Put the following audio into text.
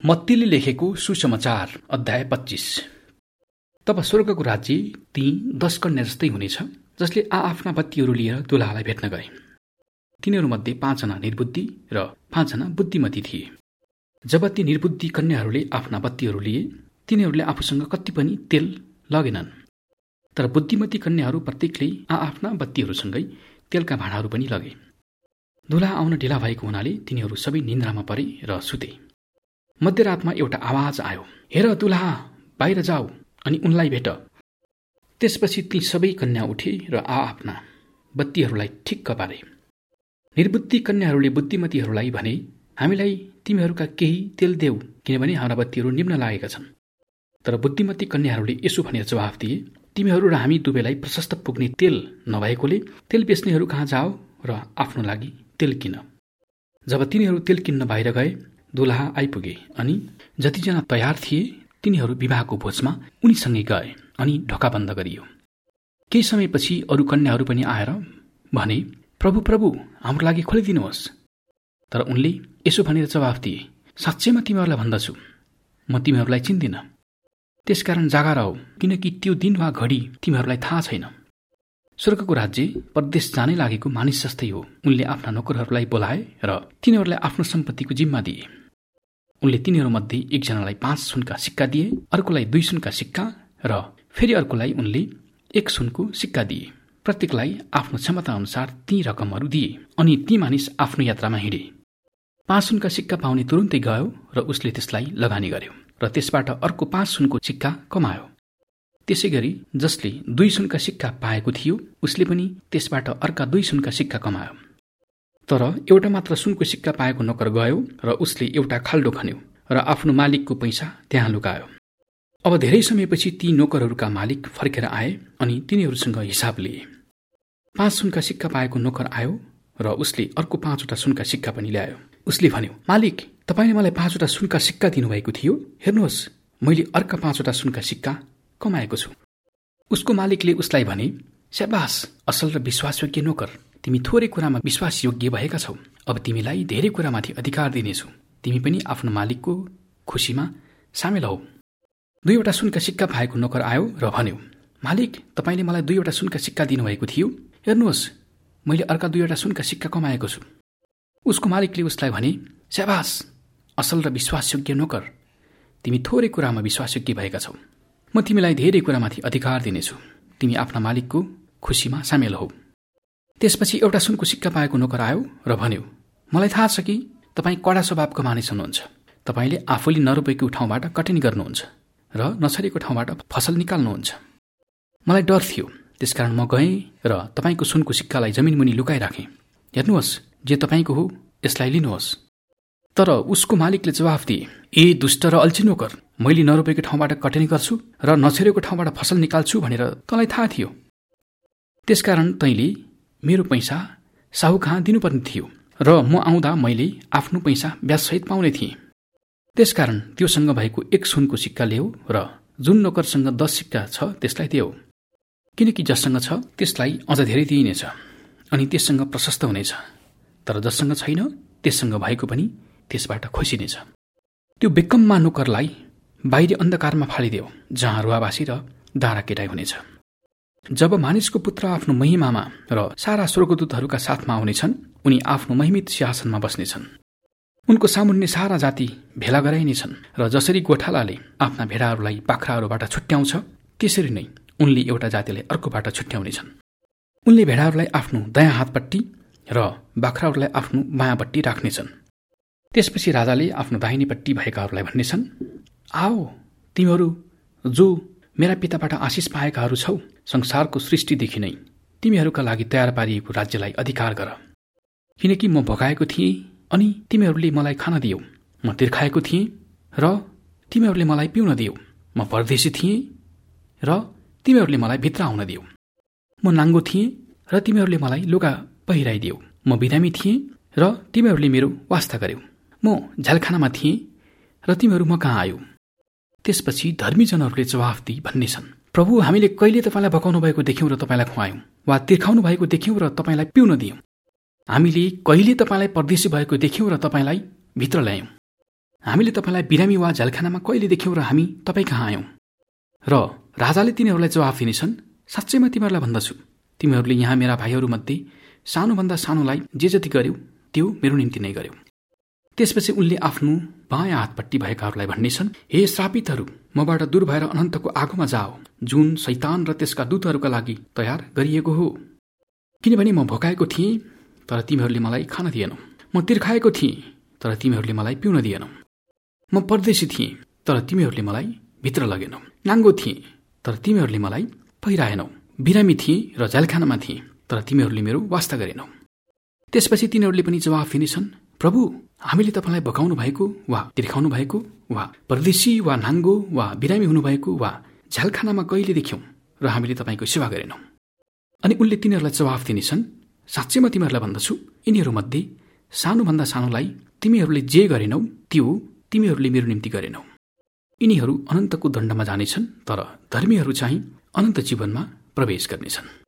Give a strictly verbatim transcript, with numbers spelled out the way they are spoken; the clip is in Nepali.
मत्तीले लेखेको सुसमाचार अध्याय पच्चीस। तब स्वर्गको राज्य ती दश कन्या जस्तै हुनेछ, जसले आआफ्ना बत्तीहरू लिएर दुलाहालाई भेट्न गए। तिनीहरूमध्ये पाँचजना निर्बुद्धि र पाँचजना बुद्धिमती थिए। जब ती निर्बुद्धि कन्याहरूले आफ्ना बत्तीहरू लिए, तिनीहरूले आफूसँग कति पनि तेल लगेनन्। तर बुद्धिमती कन्याहरू प्रत्येकले आआफ्ना बत्तीहरूसँगै तेलका भाँडाहरू पनि लगे। दुलाहा आउन ढिला भएको हुनाले तिनीहरू सबै निन्द्रामा परे र सुते। मध्यरातमा एउटा आवाज आयो, हेर दुलाहा बाहिर जाऊ अनि उनलाई भेट। त्यसपछि ती सबै कन्या उठे र आआफ्ना बत्तीहरूलाई ठिक्क पारे। निर्बुद्धि कन्याहरूले बुद्धिमतीहरूलाई भने, हामीलाई तिमीहरूका केही तेल देऊ, किनभने हाम्रा बत्तीहरू निम्न लागेका छन्। तर बुद्धिमती कन्याहरूले यसो भनेर जवाफ दिए, तिमीहरू र हामी दुवैलाई प्रशस्त पुग्ने तेल नभएकोले तेल बेच्नेहरू कहाँ जाओ र आफ्नो लागि तेल किन। जब तिनीहरू तेल किन्न बाहिर गए, दुलाहा आइपुगे अनि जतिजना तयार थिए तिनीहरू विवाहको भोजमा उनीसँगै गए अनि ढोका बन्द गरियो। केही समयपछि अरू कन्याहरू पनि आएर भने, प्रभु प्रभु हाम्रो लागि खोलिदिनुहोस्। तर उनले यसो भनेर जवाफ दिए, साँच्चैमा तिमीहरूलाई भन्दछु, म तिमीहरूलाई चिन्दिन। त्यसकारण जागा रह, किनकि त्यो दिन वा घडी तिमीहरूलाई थाहा छैन। स्वर्गको राज्य परदेश जानै लागेको मानिस जस्तै हो। उनले आफ्ना नोकरहरूलाई बोलाए र तिनीहरूलाई आफ्नो सम्पत्तिको जिम्मा दिए। उनले तिनीहरूमध्ये एकजनालाई पाँच सुनका सिक्का दिए, अर्कोलाई दुई सुनका सिक्का र फेरि अर्कोलाई उनले एक सुनको सिक्का दिए। प्रत्येकलाई आफ्नो क्षमता अनुसार ती रकमहरू दिए अनि ती मानिस आफ्नो यात्रामा हिँडे। पाँच सुनका सिक्का पाउने तुरुन्तै गयो र उसले त्यसलाई लगानी गर्यो र त्यसबाट अर्को पाँच सुनको सिक्का कमायो। त्यसै गरी जसले दुई सुनका सिक्का पाएको थियो, उसले पनि त्यसबाट अर्का दुई सुनका सिक्का कमायो। तर एउटा मात्र सुनको सिक्का पाएको नोकर गयो र उसले एउटा खाल्डो खन्यो र आफ्नो मालिकको पैसा त्यहाँ लुकायो। अब धेरै समयपछि ती नोकरहरूका मालिक फर्केर आए अनि तिनीहरूसँग हिसाब लिए। पाँच सुनका सिक्का पाएको नोकर आयो र उसले अर्को पाँचवटा सुनका सिक्का पनि ल्यायो। उसले भन्यो, मालिक, तपाईँले मलाई पाँचवटा सुनका सिक्का दिनुभएको थियो, हेर्नुहोस्, मैले अर्का पाँचवटा सुनका सिक्का कमाएको छु। उसको मालिकले उसलाई भने, स्याबास असल र विश्वासयोग्य नोकर, तिमी थोरै कुरामा विश्वासयोग्य भएका छौ, अब तिमीलाई धेरै कुरामाथि अधिकार दिनेछु। तिमी पनि आफ्नो मालिकको खुसीमा सामेल हौ। दुईवटा सुनका सिक्का पाएको नोकर आयो र भन्यो, मालिक, तपाईँले मलाई दुईवटा सुनका सिक्का दिनुभएको थियो, हेर्नुहोस्, मैले अर्का दुईवटा सुनका सिक्का कमाएको छु। उसको मालिकले उसलाई भने, स्याबास असल र विश्वासयोग्य नोकर, तिमी थोरै कुरामा विश्वासयोग्य भएका छौ, म तिमीलाई धेरै कुरामाथि अधिकार दिनेछु। तिमी आफ्ना मालिकको खुसीमा सामेल हौ। त्यसपछि एउटा सुनको सिक्का पाएको नोकर आयो र भन्यो, मलाई थाहा छ कि तपाईँ कडा स्वभावको मानिस हुनुहुन्छ। तपाईँले आफूले नरोपेको ठाउँबाट कटनी गर्नुहुन्छ र नछरेको ठाउँबाट फसल निकाल्नुहुन्छ। मलाई डर थियो, त्यसकारण म गएँ र तपाईँको सुनको सिक्कालाई जमिनमुनि लुकाइराखेँ। हेर्नुहोस्, जे तपाईँको हो यसलाई लिनुहोस्। तर उसको मालिकले जवाफ दिए, ए दुष्ट र अल्छी नोकर, मैले नरोपेको ठाउँबाट कटनी गर्छु र नछरेको ठाउँबाट फसल निकाल्छु भनेर तँलाई थाहा थियो। त्यसकारण तैँले मेरो पैसा साहु कहाँ दिनुपर्ने थियो र म आउँदा मैले आफ्नो पैसा ब्याजसहित पाउने थिएँ। त्यसकारण त्योसँग भएको एक सुनको सिक्का ल्याऊ र जुन नोकरसँग दस सिक्का छ त्यसलाई देऊ, किनकि जससँग छ त्यसलाई अझ धेरै दिइनेछ अनि त्यससँग प्रशस्त हुनेछ। तर जससँग छैन त्यससँग भएको पनि त्यसबाट खोसिनेछ। त्यो बेकममा नोकरलाई बाहिरी अन्धकारमा फालिदेऊ, जहाँ रुवाबासी र दारा केटाइ हुनेछ। जब मानिसको पुत्र आफ्नो महिमामा र सारा स्वर्गदूतहरूका साथमा आउनेछन्, उनी आफ्नो महिमित सिंहासनमा बस्नेछन्। उनको सामुन्ने सारा जाति भेला गराइनेछन् र जसरी गोठालाले आफ्ना भेडाहरूलाई बाख्राहरूबाट छुट्याउँछ, त्यसरी नै उनले एउटा जातिलाई अर्कोबाट छुट्याउनेछन्। उनले भेडाहरूलाई आफ्नो दायाँ हातपट्टि र बाख्राहरूलाई आफ्नो बायाँपट्टि राख्नेछन्। त्यसपछि राजाले आफ्नो दाहिनेपट्टि भएकाहरूलाई भन्नेछन्, आओ तिमीहरू जो मेरा पिताबाट आशिष पाएकाहरू छौ, संसारको सृष्टिदेखि नै तिमीहरूका लागि तयार पारिएको राज्यलाई अधिकार गर। किनकि म भोकाएको थिएँ अनि तिमीहरूले मलाई खान दियौ, म तिर्खाएको थिएँ र तिमीहरूले मलाई पिउन दियौ, म परदेशी थिएँ र तिमीहरूले मलाई भित्र आउन दियौ, म नाङ्गो थिएँ र तिमीहरूले मलाई लुगा पहिराइदियौ, म बिरामी थिएँ र तिमीहरूले मेरो वास्ता गर्यौ, म झ्यालखानामा थिएँ र तिमीहरू म कहाँ आयौ। त्यसपछि धर्मीजनहरूले जवाफ दिई भन्नेछन्, प्रभु, हामीले कहिले तपाईँलाई भकाउनु भएको देख्यौँ र तपाईँलाई खुवायौँ, वा तिर्खाउनु भएको देख्यौँ र तपाईँलाई पिउन दियौँ। हामीले कहिले तपाईँलाई परदेशी भएको देख्यौँ र तपाईँलाई भित्र ल्यायौँ। हामीले तपाईँलाई बिरामी वा झ्यालखानामा कहिले देख्यौँ र हामी तपाईँ कहाँ आयौँ? र राजाले तिनीहरूलाई जवाफ दिनेछन्, साँच्चैमा तिमीहरूलाई भन्दछु, तिमीहरूले यहाँ मेरा भाइहरूमध्ये सानोभन्दा सानोलाई जे जति गर्यौ त्यो मेरो निम्ति नै गर्यौ। त्यसपछि उनले आफ्नो बायाँ हातपट्टि भएकाहरूलाई भन्नेछन्, हे श्रापितहरू, मबाट दूर भएर अनन्तको आगोमा जाओ, जुन शैतान र त्यसका दूतहरूका लागि तयार गरिएको हो। किनभने म भोकाएको थिएँ तर तिमीहरूले मलाई खान दिएनौ, म तिर्खाएको थिएँ तर तिमीहरूले मलाई पिउन दिएनौ, म परदेशी थिएँ तर तिमीहरूले मलाई भित्र लगेनौ, नाङ्गो थिएँ तर तिमीहरूले मलाई पहिराएनौ, बिरामी थिएँ र झ्यालखानामा थिएँ तर तिमीहरूले मेरो वास्ता गरेनौ। त्यसपछि तिनीहरूले पनि जवाफ दिनेछन्, प्रभु, हामीले तपाईँलाई भगाउनु भएको वा तिर्खाउनु भएको वा परदेशी वा नाङ्गो वा बिरामी हुनुभएको वा झ्यालखानामा कहिले देख्यौँ र हामीले तपाईँको सेवा गरेनौँ? अनि उनले तिनीहरूलाई जवाफ दिनेछन्, साँच्चै म तिमीहरूलाई भन्दछु, यिनीहरूमध्ये सानोभन्दा सानोलाई तिमीहरूले जे गरेनौ त्यो तिमीहरूले मेरो निम्ति गरेनौ। यिनीहरू अनन्तको दण्डमा जानेछन् तर धर्मीहरू चाहिँ अनन्त जीवनमा प्रवेश गर्नेछन्।